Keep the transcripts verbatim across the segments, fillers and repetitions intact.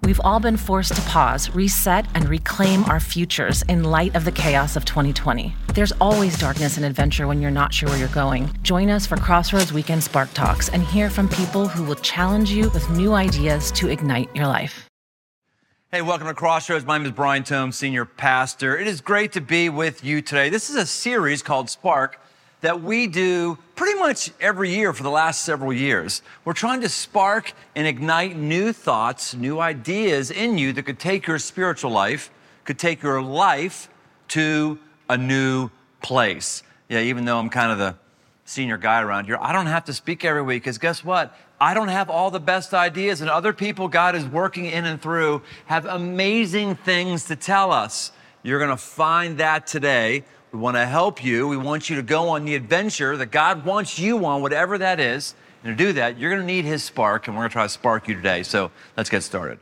We've all been forced to pause, reset, and reclaim our futures in light of the chaos of twenty twenty. There's always darkness and adventure when you're not sure where you're going. Join us for Crossroads Weekend Spark Talks and hear from people who will challenge you with new ideas to ignite your life. Hey, welcome to Crossroads. My name is Brian Tome, Senior Pastor. It is great to be with you today. This is a series called Spark that we do pretty much every year for the last several years. We're trying to spark and ignite new thoughts, new ideas in you that could take your spiritual life, could take your life to a new place. Yeah, even though I'm kind of the senior guy around here, I don't have to speak every week, because guess what? I don't have all the best ideas, and other people God is working in and through have amazing things to tell us. You're gonna find that today. We want to help you. We want you to go on the adventure that God wants you on, whatever that is. And to do that, you're going to need his spark, and we're going to try to spark you today. So let's get started.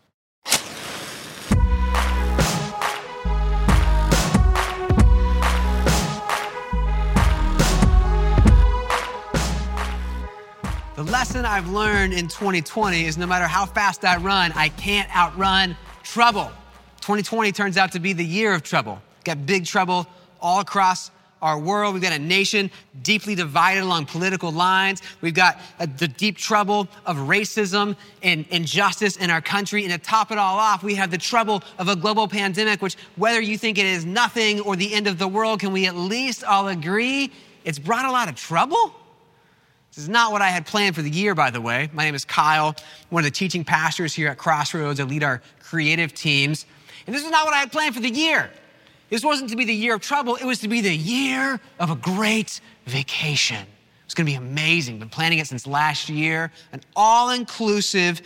The lesson I've learned in twenty twenty is no matter how fast I run, I can't outrun trouble. twenty twenty turns out to be the year of trouble. Got big trouble all across our world. We've got a nation deeply divided along political lines. We've got a, the deep trouble of racism and injustice in our country. And to top it all off, we have the trouble of a global pandemic, which, whether you think it is nothing or the end of the world, can we at least all agree it's brought a lot of trouble? This is not what I had planned for the year, by the way. My name is Kyle, one of the teaching pastors here at Crossroads. I lead our creative teams. And this is not what I had planned for the year. This wasn't to be the year of trouble. It was to be the year of a great vacation. It's gonna be amazing. Been planning it since last year. An all-inclusive,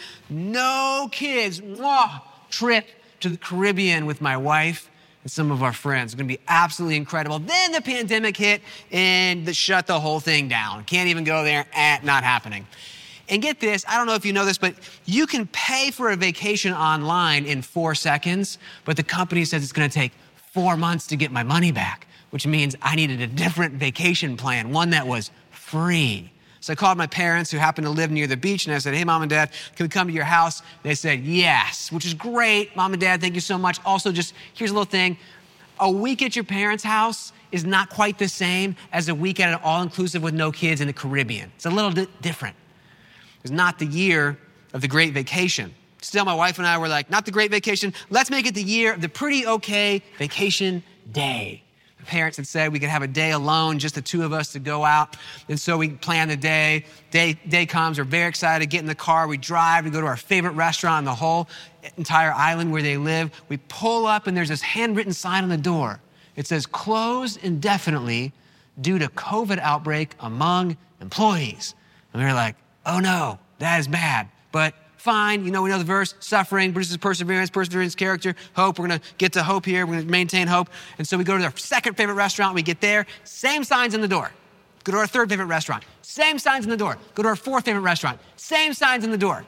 no kids mwah, trip to the Caribbean with my wife and some of our friends. It's gonna be absolutely incredible. Then the pandemic hit and the, shut the whole thing down. Can't even go there, eh, not happening. And get this, I don't know if you know this, but you can pay for a vacation online in four seconds, but the company says it's gonna take four months to get my money back, which means I needed a different vacation plan, one that was free. So I called my parents, who happen to live near the beach, and I said, hey, Mom and Dad, can we come to your house? They said, yes, which is great. Mom and Dad, thank you so much. Also, just here's a little thing. A week at your parents' house is not quite the same as a week at an all-inclusive with no kids in the Caribbean. It's a little bit different. It's not the year of the great vacation. Still, my wife and I were like, not the great vacation. Let's make it the year of the pretty okay vacation day. The parents had said we could have a day alone, just the two of us to go out. And so we planned the day. Day, day comes, we're very excited, get in the car, we drive, we go to our favorite restaurant on the whole entire island where they live. We pull up and there's this handwritten sign on the door. It says, closed indefinitely due to COVID outbreak among employees. And we were like, oh no, that is bad. But fine, you know, we know the verse, suffering produces perseverance, perseverance, character, hope. We're gonna get to hope here, we're gonna maintain hope. And so we go to our second favorite restaurant, we get there, same signs in the door. Go to our third favorite restaurant, same signs in the door. Go to our fourth favorite restaurant, same signs in the door.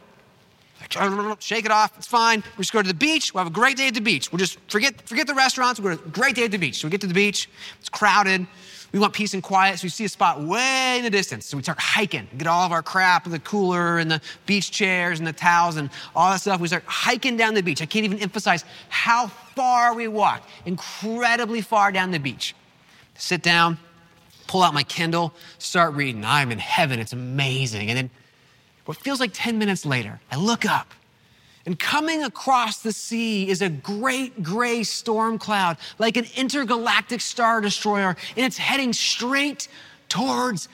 Shake it off, it's fine. We just go to the beach, we'll have a great day at the beach. We'll just forget, forget the restaurants, we'll go to a great day at the beach. So we get to the beach, it's crowded. We want peace and quiet, so we see a spot way in the distance. So we start hiking, get all of our crap in the cooler and the beach chairs and the towels and all that stuff. We start hiking down the beach. I can't even emphasize how far we walk, incredibly far down the beach. Sit down, pull out my Kindle, start reading. I'm in heaven, it's amazing. And then what feels like ten minutes later, I look up, and coming across the sea is a great gray storm cloud, like an intergalactic star destroyer, and it's heading straight towards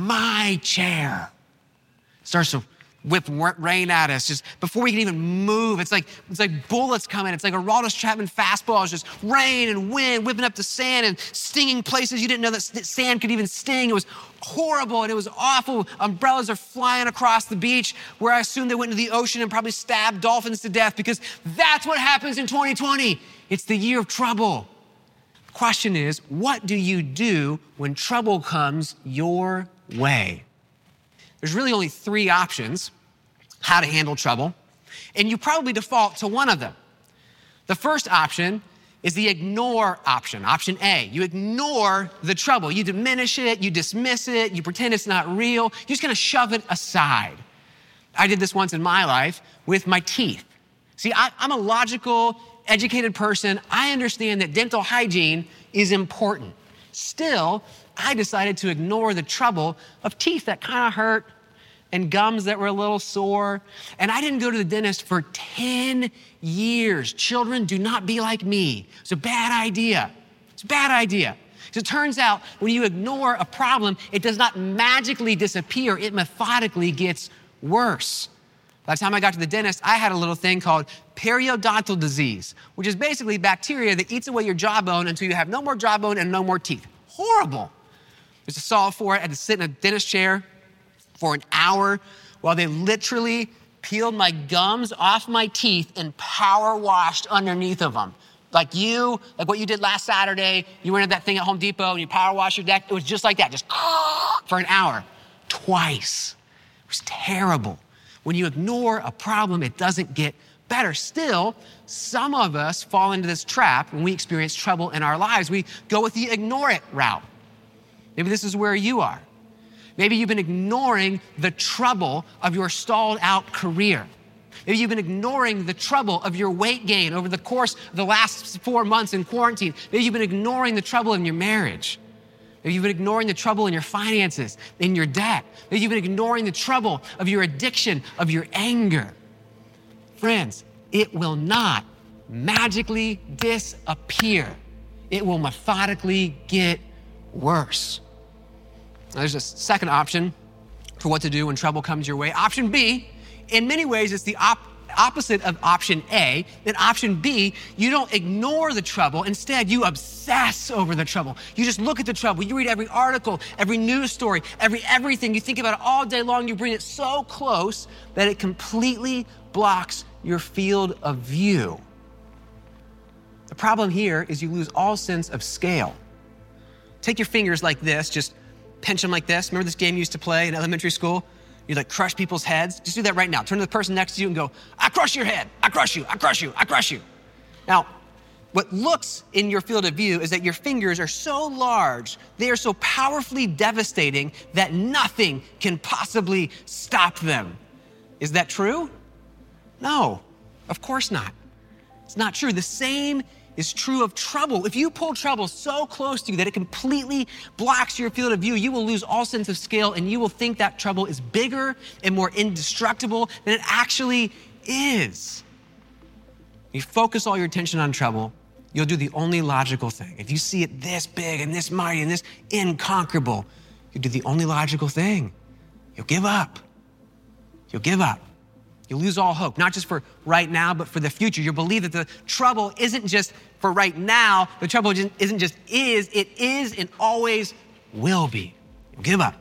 my chair. It starts to whip rain at us just before we can even move. It's like it's like bullets coming. It's like a Aroldis Chapman fastball. It's just rain and wind whipping up the sand and stinging places you didn't know that sand could even sting. It was horrible and it was awful. Umbrellas are flying across the beach where I assume they went into the ocean and probably stabbed dolphins to death, because that's what happens in twenty twenty. It's the year of trouble. The question is, what do you do when trouble comes your way? There's really only three options how to handle trouble, and you probably default to one of them. The first option is the ignore option, option A. You ignore the trouble. You diminish it, you dismiss it, you pretend it's not real. You're just gonna shove it aside. I did this once in my life with my teeth. See, I, I'm a logical, educated person. I understand that dental hygiene is important. Still, I decided to ignore the trouble of teeth that kind of hurt and gums that were a little sore. And I didn't go to the dentist for ten years. Children, do not be like me. It's a bad idea. It's a bad idea. Because it turns out when you ignore a problem, it does not magically disappear. It methodically gets worse. By the time I got to the dentist, I had a little thing called periodontal disease, which is basically bacteria that eats away your jawbone until you have no more jawbone and no more teeth. Horrible. There's a solve for it. I had to sit in a dentist chair for an hour while they literally peeled my gums off my teeth and power washed underneath of them. Like you, like what you did last Saturday, you went to that thing at Home Depot and you power washed your deck. It was just like that, just for an hour, twice. It was terrible. When you ignore a problem, it doesn't get better. Still, some of us fall into this trap when we experience trouble in our lives. We go with the ignore it route. Maybe this is where you are. Maybe you've been ignoring the trouble of your stalled out career. Maybe you've been ignoring the trouble of your weight gain over the course of the last four months in quarantine. Maybe you've been ignoring the trouble in your marriage. Maybe you've been ignoring the trouble in your finances, in your debt. Maybe you've been ignoring the trouble of your addiction, of your anger. Friends, it will not magically disappear. It will methodically get worse. Now, there's a second option for what to do when trouble comes your way. Option B, in many ways, it's the op- opposite of option A. In option B, you don't ignore the trouble. Instead, you obsess over the trouble. You just look at the trouble. You read every article, every news story, every everything. You think about it all day long. You bring it so close that it completely blocks your field of view. The problem here is you lose all sense of scale. Take your fingers like this, just pinch them like this. Remember this game you used to play in elementary school? You like crush people's heads. Just do that right now. Turn to the person next to you and go, I crush your head. I crush you. I crush you. I crush you. Now, what looks in your field of view is that your fingers are so large, they are so powerfully devastating that nothing can possibly stop them. Is that true? No, of course not. It's not true. The same is true of trouble. If you pull trouble so close to you that it completely blocks your field of view, you will lose all sense of scale and you will think that trouble is bigger and more indestructible than it actually is. You focus all your attention on trouble, you'll do the only logical thing. If you see it this big and this mighty and this inconquerable, you do the only logical thing. You'll give up. You'll give up. You'll lose all hope, not just for right now, but for the future. You'll believe that the trouble isn't just for right now. The trouble isn't just is, it is and always will be. You'll give up.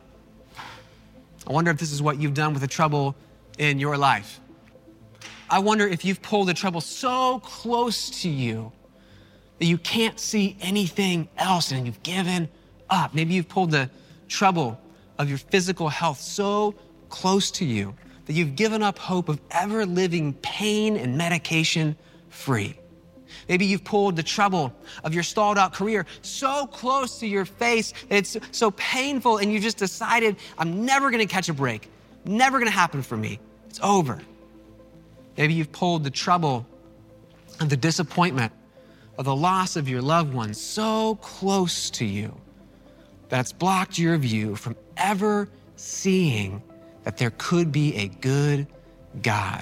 I wonder if this is what you've done with the trouble in your life. I wonder if you've pulled the trouble so close to you that you can't see anything else and you've given up. Maybe you've pulled the trouble of your physical health so close to you that you've given up hope of ever living pain and medication free. Maybe you've pulled the trouble of your stalled out career so close to your face that it's so painful and you just decided, I'm never gonna catch a break, never gonna happen for me, it's over. Maybe you've pulled the trouble of the disappointment of the loss of your loved one so close to you that it's blocked your view from ever seeing that there could be a good God.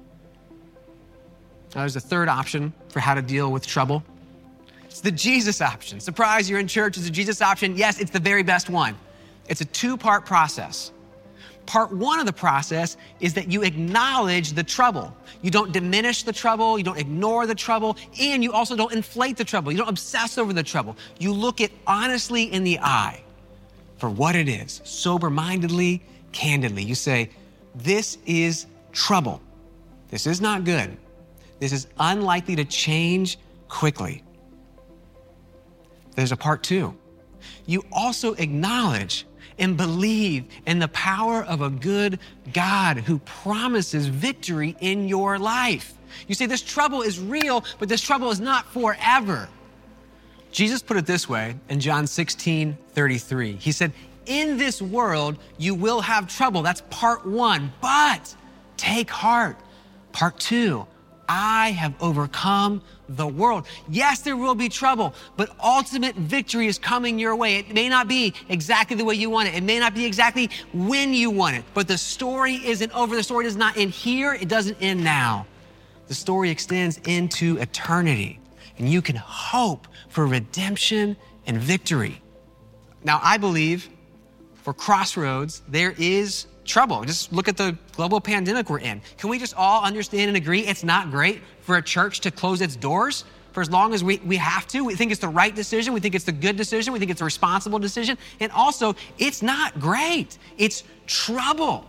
Now, there's a third option for how to deal with trouble. It's the Jesus option. Surprise, you're in church, it's a Jesus option. Yes, it's the very best one. It's a two-part process. Part one of the process is that you acknowledge the trouble. You don't diminish the trouble, you don't ignore the trouble, and you also don't inflate the trouble. You don't obsess over the trouble. You look it honestly in the eye for what it is, sober-mindedly, candidly. You say, this is trouble. This is not good. This is unlikely to change quickly. There's a part two. You also acknowledge and believe in the power of a good God who promises victory in your life. You say, this trouble is real, but this trouble is not forever. Jesus put it this way in John sixteen thirty-three. He said, in this world, you will have trouble. That's part one. But take heart. Part two, I have overcome the world. Yes, there will be trouble, but ultimate victory is coming your way. It may not be exactly the way you want it. It may not be exactly when you want it, but the story isn't over. The story does not end here. It doesn't end now. The story extends into eternity, and you can hope for redemption and victory. Now, I believe for Crossroads, there is trouble. Just look at the global pandemic we're in. Can we just all understand and agree it's not great for a church to close its doors for as long as we, we have to? We think it's the right decision. We think it's the good decision. We think it's a responsible decision. And also, it's not great. It's trouble.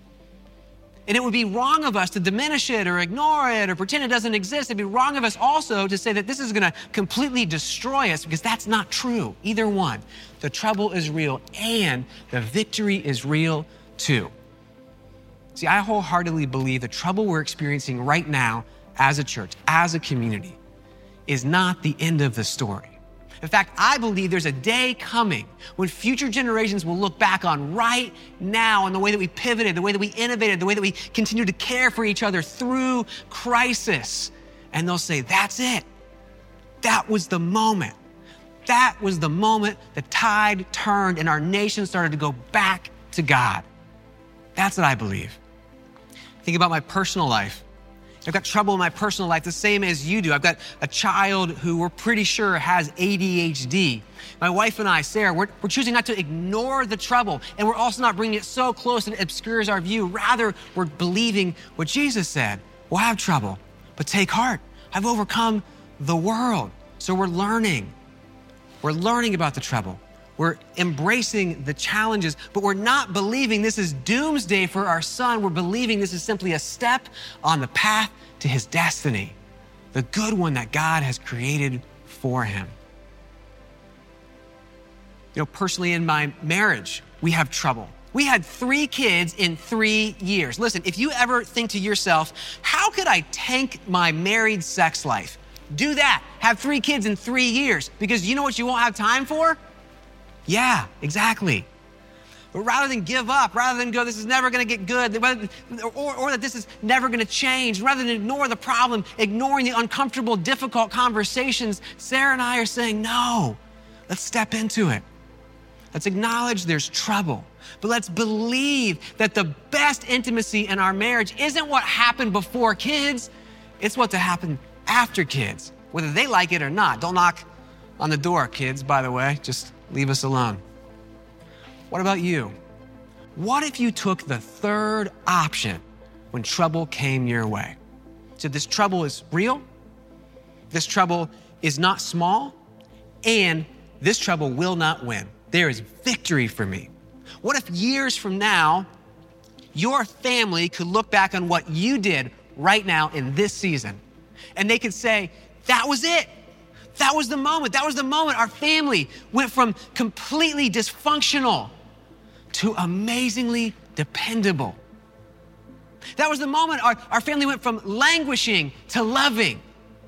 And it would be wrong of us to diminish it or ignore it or pretend it doesn't exist. It'd be wrong of us also to say that this is going to completely destroy us, because that's not true, either one. The trouble is real and the victory is real too. See, I wholeheartedly believe the trouble we're experiencing right now as a church, as a community, is not the end of the story. In fact, I believe there's a day coming when future generations will look back on right now and the way that we pivoted, the way that we innovated, the way that we continue to care for each other through crisis. And they'll say, that's it. That was the moment. That was the moment the tide turned and our nation started to go back to God. That's what I believe. Think about my personal life. I've got trouble in my personal life the same as you do. I've got a child who we're pretty sure has A D H D. My wife and I, Sarah, we're, we're choosing not to ignore the trouble, and we're also not bringing it so close that it obscures our view. Rather, we're believing what Jesus said. We'll have trouble, but take heart. I've overcome the world. So we're learning. We're learning about the trouble. We're embracing the challenges, but we're not believing this is doomsday for our son. We're believing this is simply a step on the path to his destiny, the good one that God has created for him. You know, personally in my marriage, we have trouble. We had three kids in three years. Listen, if you ever think to yourself, how could I tank my married sex life? Do that. Have three kids in three years, because you know what you won't have time for? Yeah, exactly. But rather than give up, rather than go, this is never going to get good, or, or that this is never going to change, rather than ignore the problem, ignoring the uncomfortable, difficult conversations, Sarah and I are saying, no, let's step into it. Let's acknowledge there's trouble, but let's believe that the best intimacy in our marriage isn't what happened before kids, it's what to happen after kids, whether they like it or not. Don't knock on the door, kids, by the way, just leave us alone. What about you? What if you took the third option when trouble came your way? So this trouble is real, this trouble is not small, and this trouble will not win. There is victory for me. What if years from now, your family could look back on what you did right now in this season, and they could say, that was it. That was the moment. That was the moment our family went from completely dysfunctional to amazingly dependable. That was the moment our, our family went from languishing to loving.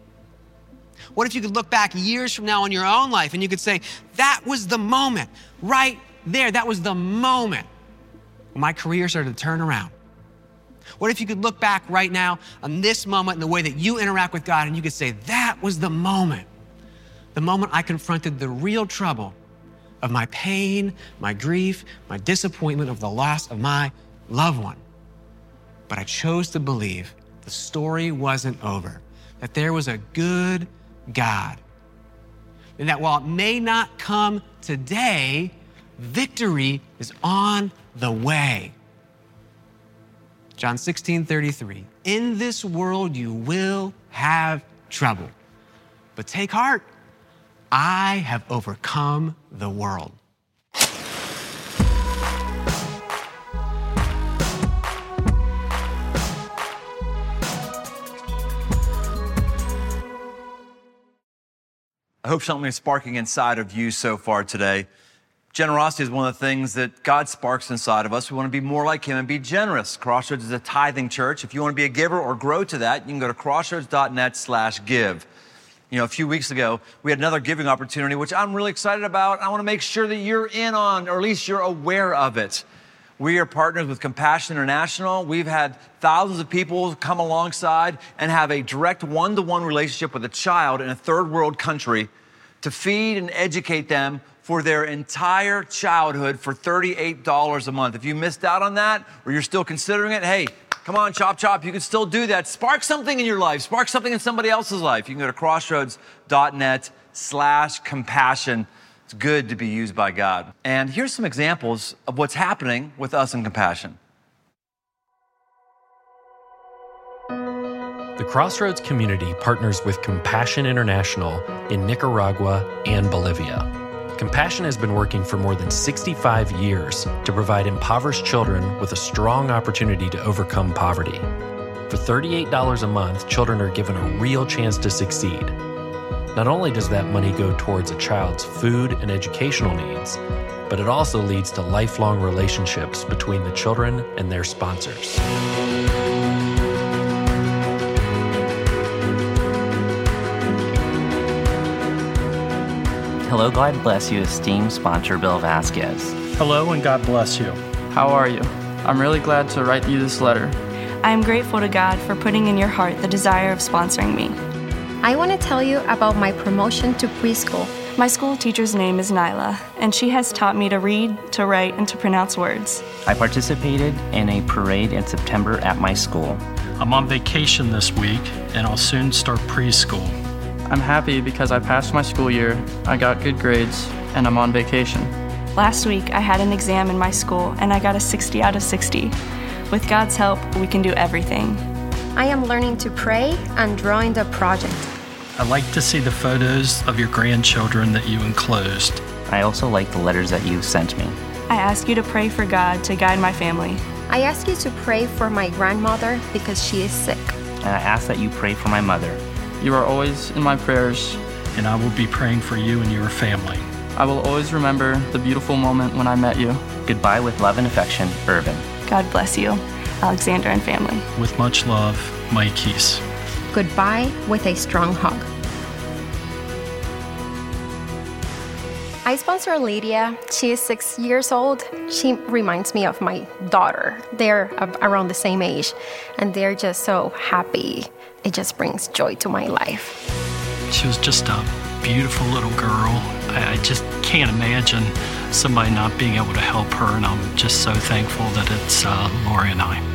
What if you could look back years from now on your own life and you could say, that was the moment right there. That was the moment when my career started to turn around. What if you could look back right now on this moment and the way that you interact with God, and you could say, that was the moment. The moment I confronted the real trouble of my pain, my grief, my disappointment of the loss of my loved one. But I chose to believe the story wasn't over, that there was a good God, and that while it may not come today, victory is on the way. John sixteen thirty-three, in this world you will have trouble, but take heart. I have overcome the world. I hope something is sparking inside of you so far today. Generosity is one of the things that God sparks inside of us. We want to be more like Him and be generous. Crossroads is a tithing church. If you want to be a giver or grow to that, you can go to crossroads.net slash give. You know, a few weeks ago, we had another giving opportunity, which I'm really excited about. I want to make sure that you're in on, or at least you're aware of it. We are partners with Compassion International. We've had thousands of people come alongside and have a direct one-to-one relationship with a child in a third world country to feed and educate them for their entire childhood for thirty-eight dollars a month. If you missed out on that or you're still considering it, hey, come on, chop, chop, you can still do that. Spark something in your life. Spark something in somebody else's life. You can go to crossroads.net slash compassion. It's good to be used by God. And here's some examples of what's happening with us in Compassion. The Crossroads community partners with Compassion International in Nicaragua and Bolivia. Compassion has been working for more than sixty-five years to provide impoverished children with a strong opportunity to overcome poverty. For thirty-eight dollars a month, children are given a real chance to succeed. Not only does that money go towards a child's food and educational needs, but it also leads to lifelong relationships between the children and their sponsors. Hello, God bless you, esteemed sponsor Bill Vasquez. Hello, and God bless you. How are you? I'm really glad to write you this letter. I am grateful to God for putting in your heart the desire of sponsoring me. I want to tell you about my promotion to preschool. My school teacher's name is Nyla, and she has taught me to read, to write, and to pronounce words. I participated in a parade in September at my school. I'm on vacation this week, and I'll soon start preschool. I'm happy because I passed my school year, I got good grades, and I'm on vacation. Last week, I had an exam in my school, and I got a sixty out of sixty. With God's help, we can do everything. I am learning to pray and drawing the project. I like to see the photos of your grandchildren that you enclosed. I also like the letters that you sent me. I ask you to pray for God to guide my family. I ask you to pray for my grandmother because she is sick. And I ask that you pray for my mother. You are always in my prayers. And I will be praying for you and your family. I will always remember the beautiful moment when I met you. Goodbye with love and affection, Irvin. God bless you, Alexander and family. With much love, Mike Keese. Goodbye with a strong hug. I sponsor Lydia. She is six years old. She reminds me of my daughter. They're around the same age, and they're just so happy. It just brings joy to my life. She was just a beautiful little girl. I, I just can't imagine somebody not being able to help her, and I'm just so thankful that it's uh, Lori and I.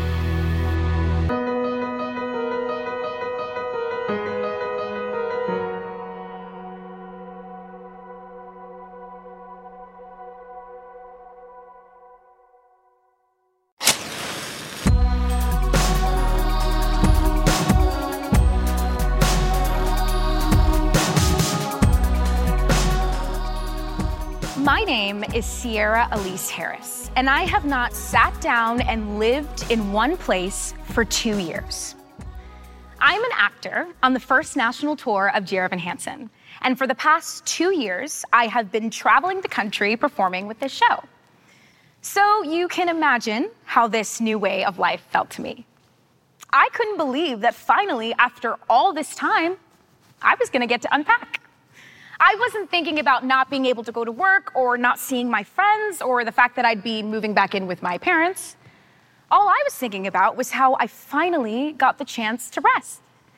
My name is Sierra Elise Harris, and I have not sat down and lived in one place for two years. I'm an actor on the first national tour of Dear Evan Hansen, and for the past two years, I have been traveling the country performing with this show. So you can imagine how this new way of life felt to me. I couldn't believe that finally, after all this time, I was gonna get to unpack. I wasn't thinking about not being able to go to work or not seeing my friends or the fact that I'd be moving back in with my parents. All I was thinking about was how I finally got the chance to rest.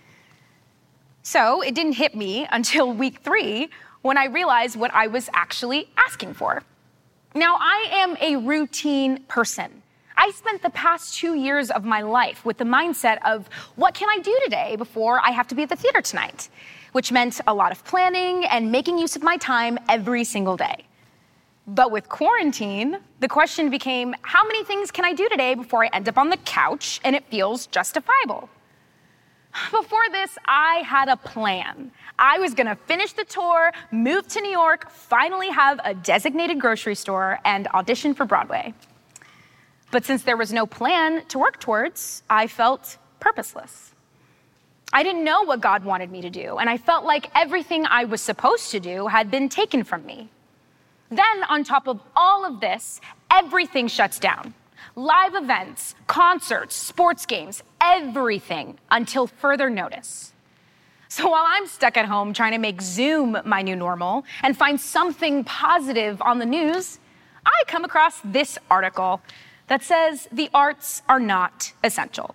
So it didn't hit me until week three when I realized what I was actually asking for. Now, I am a routine person. I spent the past two years of my life with the mindset of what can I do today before I have to be at the theater tonight? Which meant a lot of planning and making use of my time every single day. But with quarantine, the question became, how many things can I do today before I end up on the couch and it feels justifiable? Before this, I had a plan. I was gonna finish the tour, move to New York, finally have a designated grocery store, and audition for Broadway. But since there was no plan to work towards, I felt purposeless. I didn't know what God wanted me to do, and I felt like everything I was supposed to do had been taken from me. Then, on top of all of this, everything shuts down. Live events, concerts, sports games, everything until further notice. So while I'm stuck at home trying to make Zoom my new normal and find something positive on the news, I come across this article that says the arts are not essential.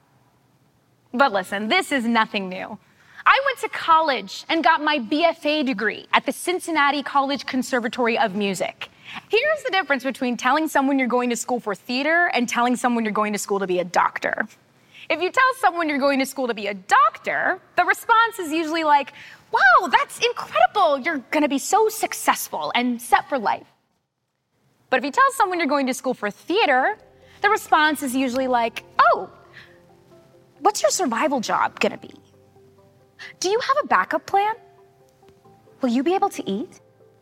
But listen, this is nothing new. I went to college and got my B F A degree at the Cincinnati College Conservatory of Music. Here's the difference between telling someone you're going to school for theater and telling someone you're going to school to be a doctor. If you tell someone you're going to school to be a doctor, the response is usually like, wow, that's incredible. You're going to be so successful and set for life. But if you tell someone you're going to school for theater, the response is usually like, oh, what's your survival job going to be? Do you have a backup plan? Will you be able to eat?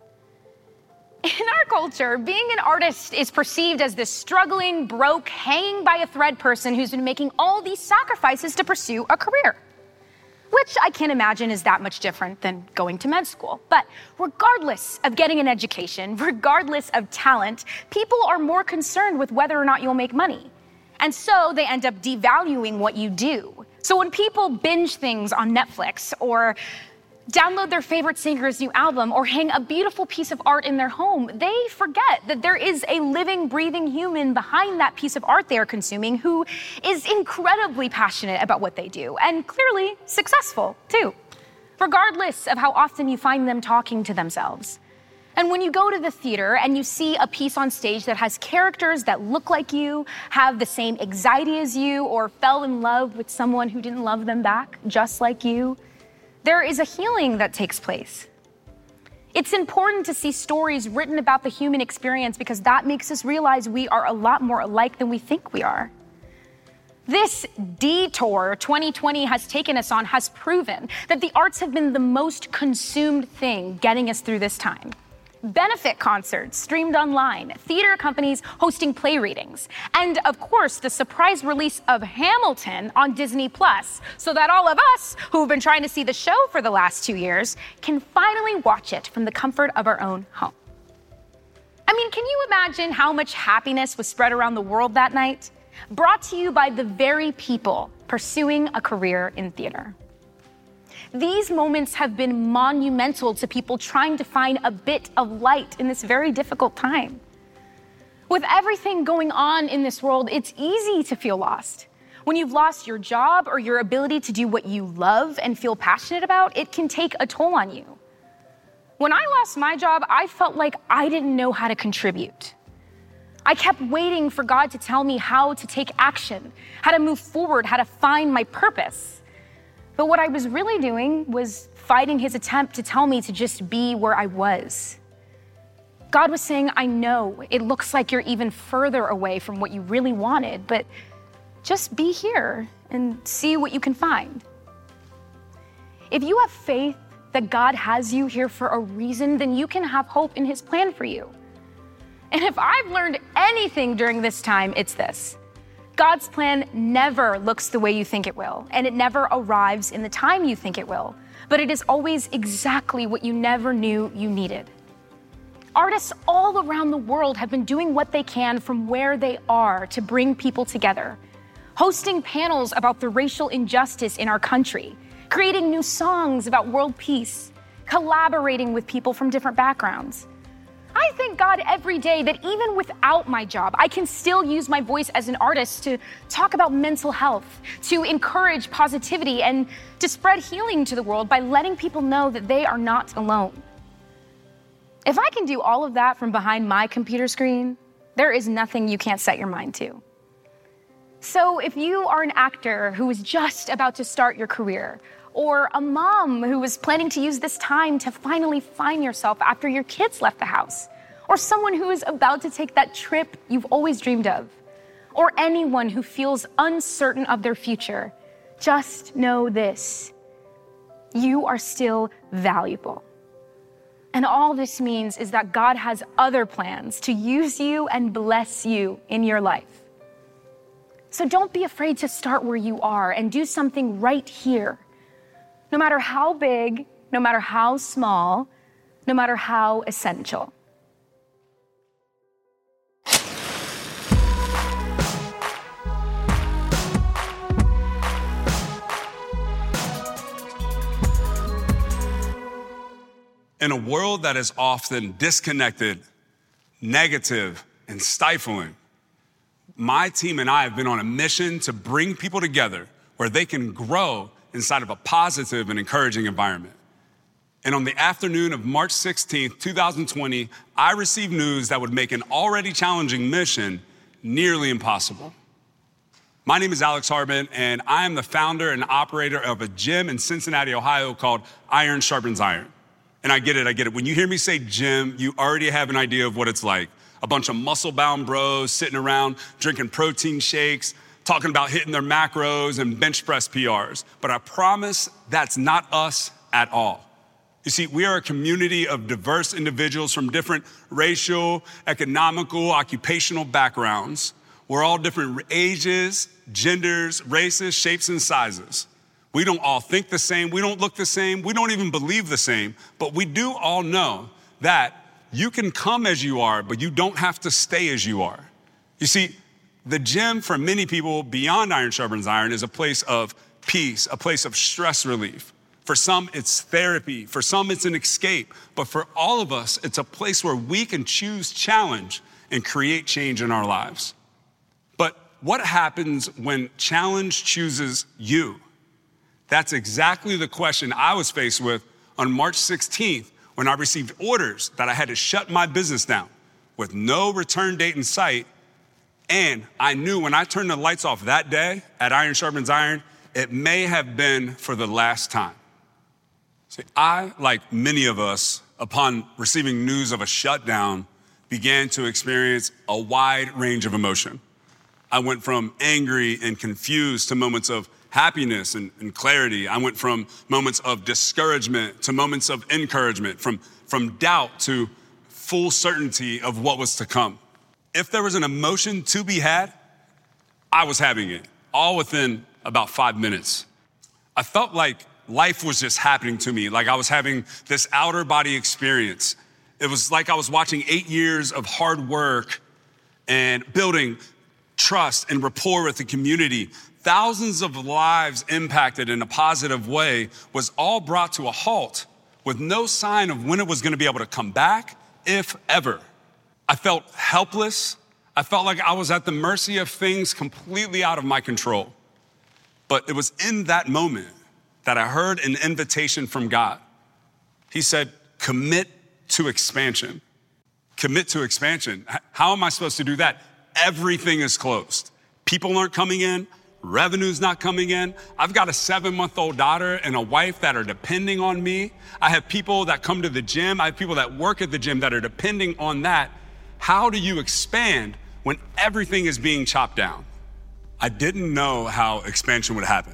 In our culture, being an artist is perceived as this struggling, broke, hanging by a thread person who's been making all these sacrifices to pursue a career, which I can't imagine is that much different than going to med school. But regardless of getting an education, regardless of talent, people are more concerned with whether or not you'll make money. And so they end up devaluing what you do. So when people binge things on Netflix or download their favorite singer's new album or hang a beautiful piece of art in their home, they forget that there is a living, breathing human behind that piece of art they are consuming who is incredibly passionate about what they do and clearly successful too, regardless of how often you find them talking to themselves. And when you go to the theater and you see a piece on stage that has characters that look like you, have the same anxiety as you, or fell in love with someone who didn't love them back just like you, there is a healing that takes place. It's important to see stories written about the human experience because that makes us realize we are a lot more alike than we think we are. This detour twenty twenty has taken us on has proven that the arts have been the most consumed thing getting us through this time. Benefit concerts streamed online, theater companies hosting play readings, and of course, the surprise release of Hamilton on Disney Plus, so that all of us who've been trying to see the show for the last two years can finally watch it from the comfort of our own home. I mean, can you imagine how much happiness was spread around the world that night? Brought to you by the very people pursuing a career in theater. These moments have been monumental to people trying to find a bit of light in this very difficult time. With everything going on in this world, it's easy to feel lost. When you've lost your job or your ability to do what you love and feel passionate about, it can take a toll on you. When I lost my job, I felt like I didn't know how to contribute. I kept waiting for God to tell me how to take action, how to move forward, how to find my purpose. But what I was really doing was fighting his attempt to tell me to just be where I was. God was saying, I know it looks like you're even further away from what you really wanted, but just be here and see what you can find. If you have faith that God has you here for a reason, then you can have hope in his plan for you. And if I've learned anything during this time, it's this. God's plan never looks the way you think it will, and it never arrives in the time you think it will, but it is always exactly what you never knew you needed. Artists all around the world have been doing what they can from where they are to bring people together, hosting panels about the racial injustice in our country, creating new songs about world peace, collaborating with people from different backgrounds. I thank God every day that even without my job, I can still use my voice as an artist to talk about mental health, to encourage positivity, and to spread healing to the world by letting people know that they are not alone. If I can do all of that from behind my computer screen, there is nothing you can't set your mind to. So if you are an actor who is just about to start your career, or a mom who is planning to use this time to finally find yourself after your kids left the house, or someone who is about to take that trip you've always dreamed of, or anyone who feels uncertain of their future, just know this: you are still valuable. And all this means is that God has other plans to use you and bless you in your life. So don't be afraid to start where you are and do something right here. No matter how big, no matter how small, no matter how essential. In a world that is often disconnected, negative, and stifling, my team and I have been on a mission to bring people together where they can grow inside of a positive and encouraging environment. And on the afternoon of March sixteenth, two thousand twenty, I received news that would make an already challenging mission nearly impossible. My name is Alex Harbin, and I am the founder and operator of a gym in Cincinnati, Ohio called Iron Sharpens Iron. And I get it, I get it. When you hear me say gym, you already have an idea of what it's like. A bunch of muscle-bound bros sitting around drinking protein shakes, talking about hitting their macros and bench press P Rs. But I promise that's not us at all. You see, we are a community of diverse individuals from different racial, economical, occupational backgrounds. We're all different ages, genders, races, shapes, and sizes. We don't all think the same. We don't look the same. We don't even believe the same. But we do all know that you can come as you are, but you don't have to stay as you are. You see, the gym for many people beyond Iron Sharpens Iron is a place of peace, a place of stress relief. For some, it's therapy. For some, it's an escape. But for all of us, it's a place where we can choose challenge and create change in our lives. But what happens when challenge chooses you? That's exactly the question I was faced with on March sixteenth when I received orders that I had to shut my business down with no return date in sight. And I knew when I turned the lights off that day at Iron Sharpens Iron, it may have been for the last time. See, I, like many of us, upon receiving news of a shutdown, began to experience a wide range of emotion. I went from angry and confused to moments of happiness and, and clarity. I went from moments of discouragement to moments of encouragement, from, from doubt to full certainty of what was to come. If there was an emotion to be had, I was having it, all within about five minutes. I felt like life was just happening to me, like I was having this outer body experience. It was like I was watching eight years of hard work and building trust and rapport with the community. Thousands of lives impacted in a positive way was all brought to a halt with no sign of when it was gonna be able to come back, if ever. I felt helpless. I felt like I was at the mercy of things completely out of my control. But it was in that moment that I heard an invitation from God. He said, commit to expansion. Commit to expansion. How am I supposed to do that? Everything is closed. People aren't coming in. Revenue's not coming in. I've got a seven-month-old daughter and a wife that are depending on me. I have people that come to the gym. I have people that work at the gym that are depending on that. How do you expand when everything is being chopped down? I didn't know how expansion would happen.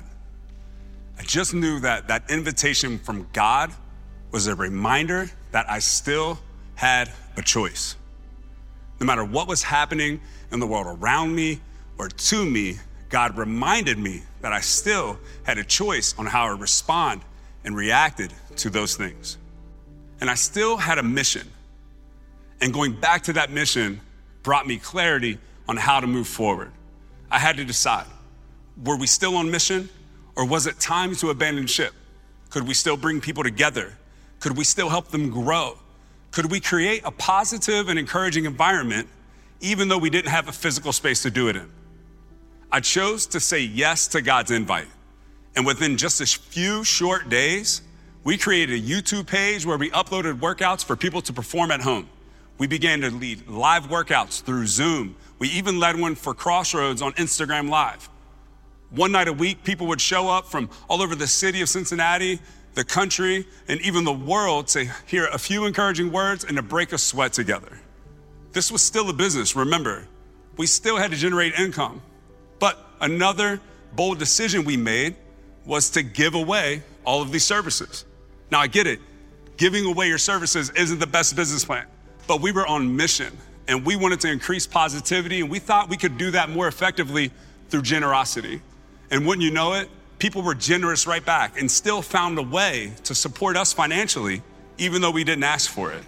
I just knew that that invitation from God was a reminder that I still had a choice. No matter what was happening in the world around me or to me, God reminded me that I still had a choice on how I respond and reacted to those things. And I still had a mission. And going back to that mission brought me clarity on how to move forward. I had to decide, were we still on mission, or was it time to abandon ship? Could we still bring people together? Could we still help them grow? Could we create a positive and encouraging environment even though we didn't have a physical space to do it in? I chose to say yes to God's invite. And within just a few short days, we created a YouTube page where we uploaded workouts for people to perform at home. We began to lead live workouts through Zoom. We even led one for Crossroads on Instagram Live. One night a week, people would show up from all over the city of Cincinnati, the country, and even the world to hear a few encouraging words and to break a sweat together. This was still a business, remember. We still had to generate income. But another bold decision we made was to give away all of these services. Now I get it, giving away your services isn't the best business plan, but we were on mission and we wanted to increase positivity, and we thought we could do that more effectively through generosity. And wouldn't you know it, people were generous right back and still found a way to support us financially, even though we didn't ask for it.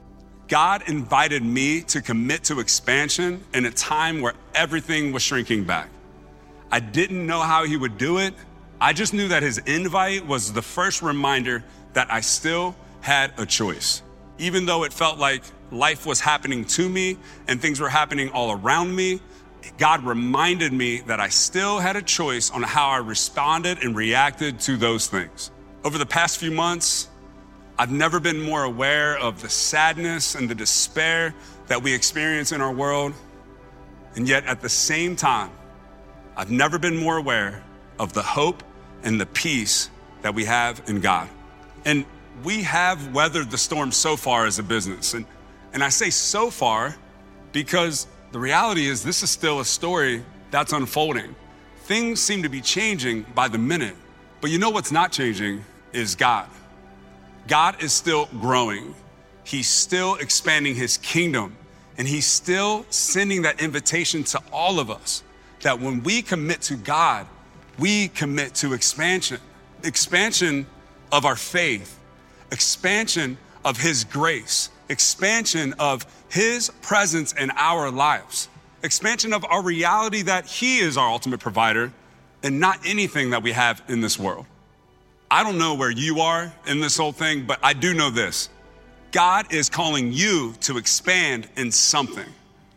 God invited me to commit to expansion in a time where everything was shrinking back. I didn't know how he would do it. I just knew that his invite was the first reminder that I still had a choice. Even though it felt like life was happening to me and things were happening all around me, God reminded me that I still had a choice on how I responded and reacted to those things. Over the past few months, I've never been more aware of the sadness and the despair that we experience in our world. And yet at the same time, I've never been more aware of the hope and the peace that we have in God. And we have weathered the storm so far as a business. And, and I say so far because the reality is this is still a story that's unfolding. Things seem to be changing by the minute, but you know what's not changing is God. God is still growing. He's still expanding his kingdom, and he's still sending that invitation to all of us that when we commit to God, we commit to expansion, expansion of our faith, expansion of his grace, expansion of his presence in our lives, expansion of our reality that he is our ultimate provider and not anything that we have in this world. I don't know where you are in this whole thing, but I do know this. God is calling you to expand in something.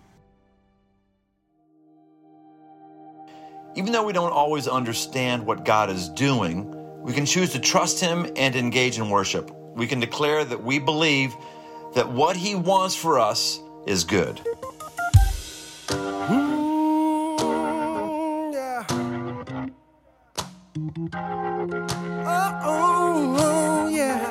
Even though we don't always understand what God is doing, we can choose to trust him and engage in worship. We can declare that we believe that what he wants for us is good. Mm, yeah. Oh, oh, oh, yeah.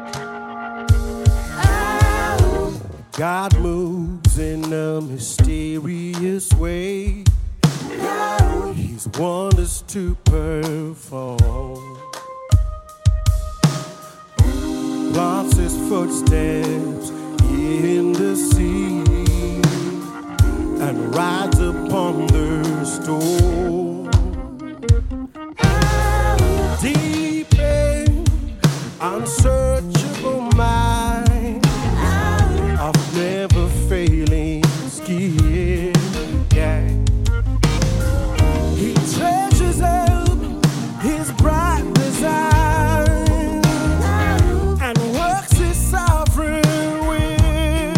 Oh. God moves in a mysterious way. Oh. He's wonders to perform. Plots his footsteps in the sea and rides upon the storm. Deep in unsearchable mind of never failing skill, yeah. He treasures up his bright design and works his sovereign will.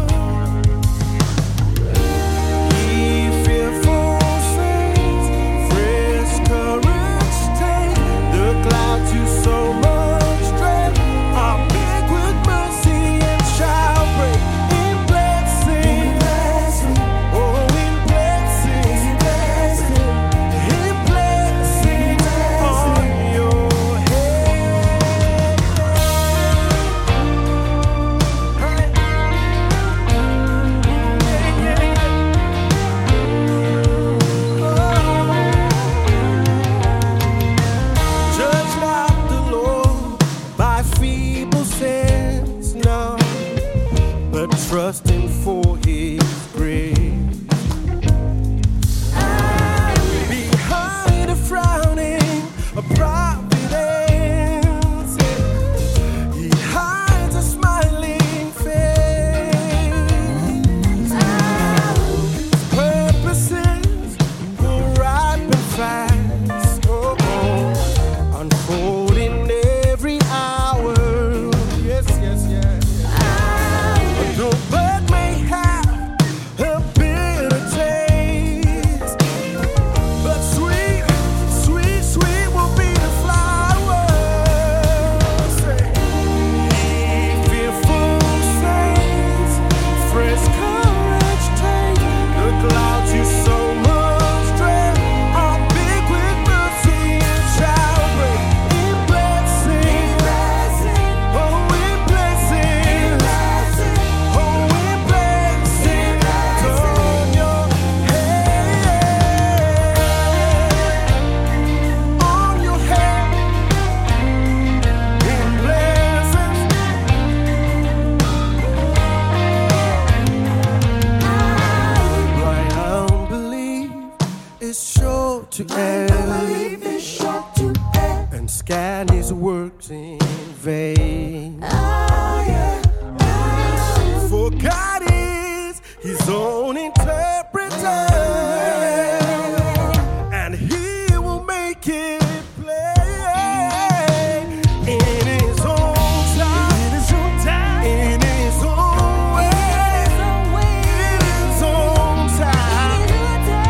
Ye fearful saints, fresh courage take. The clouds you so much dread are big with mercy and shall break in blessing. Oh, in blessing, in blessing on your head. Judge not the Lord by feeble sense, no, but trust him for his grace. Behind a frowning a providence, he hides a smiling face. Purposes will ripen fast, oh, oh, unfolding every hour. Yes, yes, yes. No bird may have a bitter taste, but sweet, sweet, sweet will be the flowers. Ye fearful saints, fresh courage take. The clouds you so much dread are big with mercy and shall break in blessing. Oh, in blessing. Oh, in blessing. Turn your head. On your head. In blessings. My unbelief is sure to end. And scan his works in vain. For God is his own interpreter, and he will make it plain in his own time, in his own way, in his own time.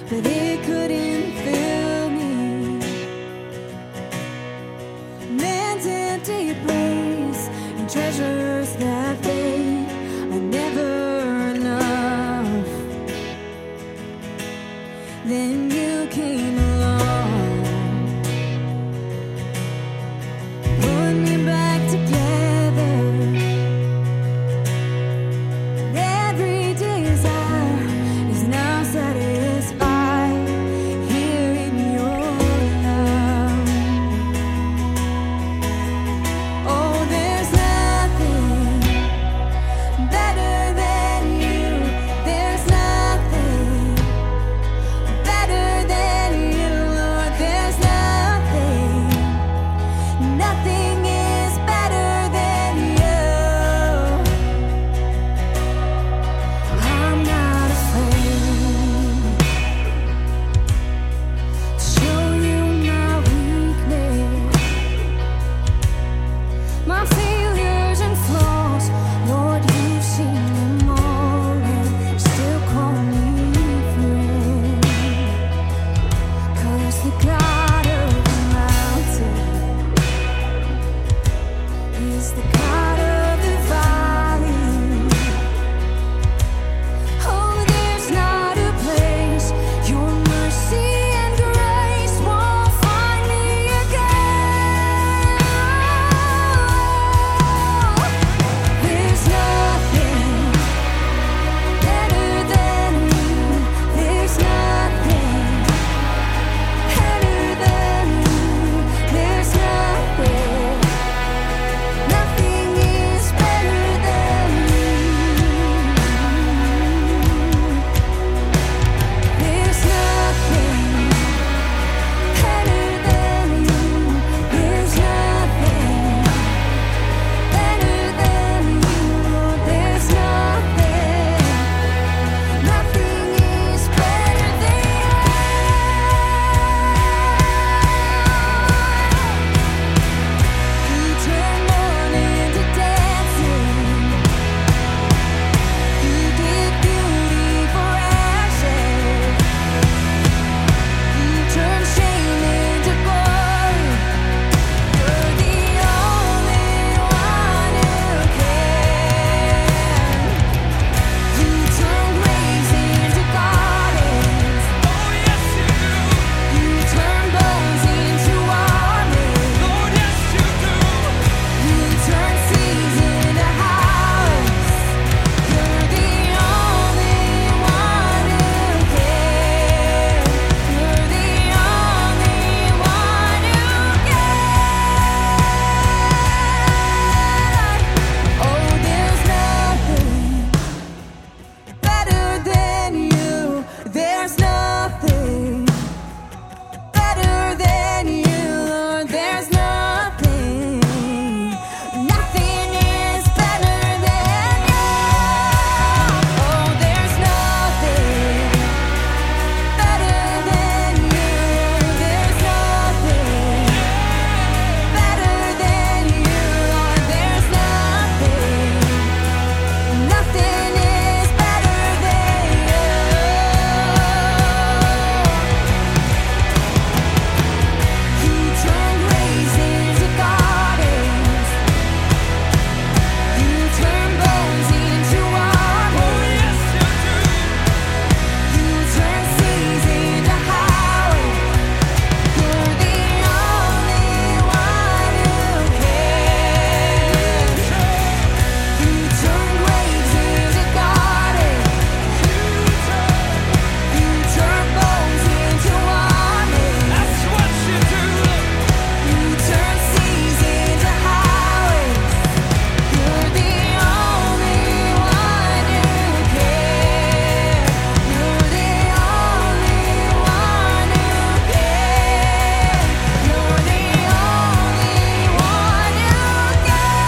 but it couldn't fill me. Man's empty praise and treasures that fade are never enough. Then you came along, put me back together. Every desire is now satisfied here in your love. Oh, there's nothing better than you. There's nothing better than you, Lord. There's nothing, nothing is better than you. I'm not afraid to show you my weakness, my failures and flaws. Lord, you've seen them all and still call me friend. 'Cause the God of the mountain is the God of the valley. Oh, there's not a place your mercy and grace won't find me again. There's nothing better than you. There's nothing better than you. There's nothing, nothing is better than you. There's nothing better than you. There's nothing better than you. There's nothing, nothing is better than you. You turn mourning to dancing. You give beauty for ashes. You turn shame into glory. You're the only one who can. You turn graves into gardens. Oh, yes, you do. You turn bones into armies. Lord, yes, you do. You turn seas into house. You're the only one who can. You're the only one who can. Oh, there's nothing better than you. There's nothing better than you, Lord. There's nothing, nothing is better than you. Oh, there's nothing better than you. There's nothing better than you, Lord. There's nothing, nothing is better than you. You turn graves into gardens. You turn bones into armies. Oh, yes, you do. You turn seas into highways. You're the only one who can. You turn graves into gardens. You turn bones into armies. That's what you do. You turn seas into highways. You're the only one who can. You're the only one who can. You're the only one who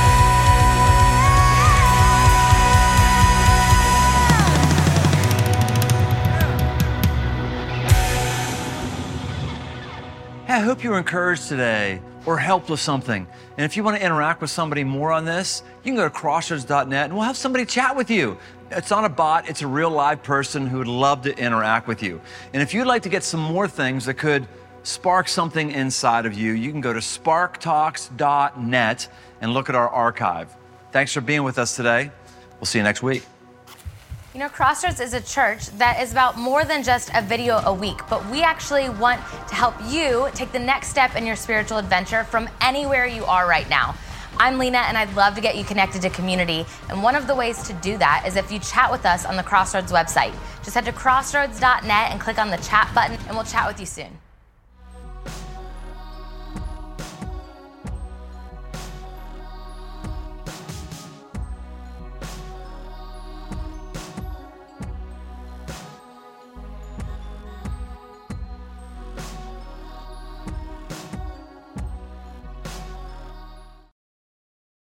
Hey, I hope you were encouraged today or helped with something. And if you want to interact with somebody more on this, you can go to crossroads dot net and we'll have somebody chat with you. It's not a bot, it's a real live person who would love to interact with you. And if you'd like to get some more things that could spark something inside of you, you can go to spark talks dot net and look at our archive. Thanks for being with us today. We'll see you next week. You know, Crossroads is a church that is about more than just a video a week, but we actually want to help you take the next step in your spiritual adventure from anywhere you are right now. I'm Lena, and I'd love to get you connected to community. And one of the ways to do that is if you chat with us on the Crossroads website. Just head to crossroads dot net and click on the chat button, and we'll chat with you soon.